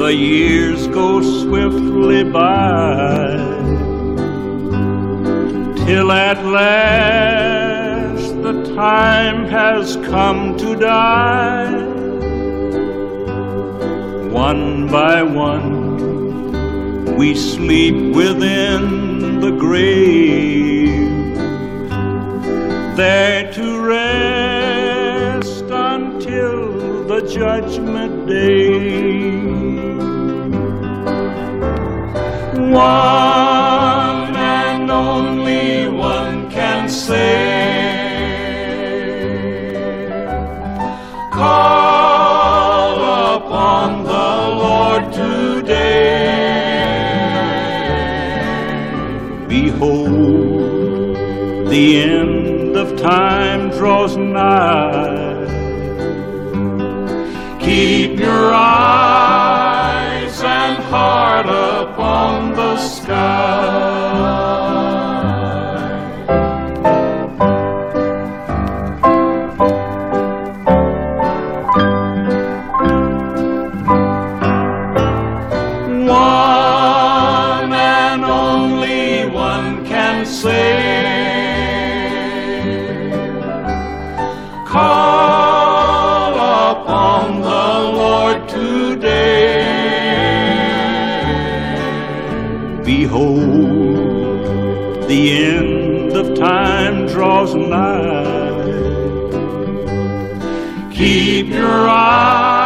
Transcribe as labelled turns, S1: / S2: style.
S1: The years go swiftly by, till at last the time has come to die. One by one we sleep within the grave, there to rest until the judgment day. One and only one can save. Call upon the Lord today. Behold, the end of time draws nigh. Keep your eyes and heart upon the sky. One and only one can save. Call upon the Lord today. Behold, the end of time draws nigh. Keep your eyes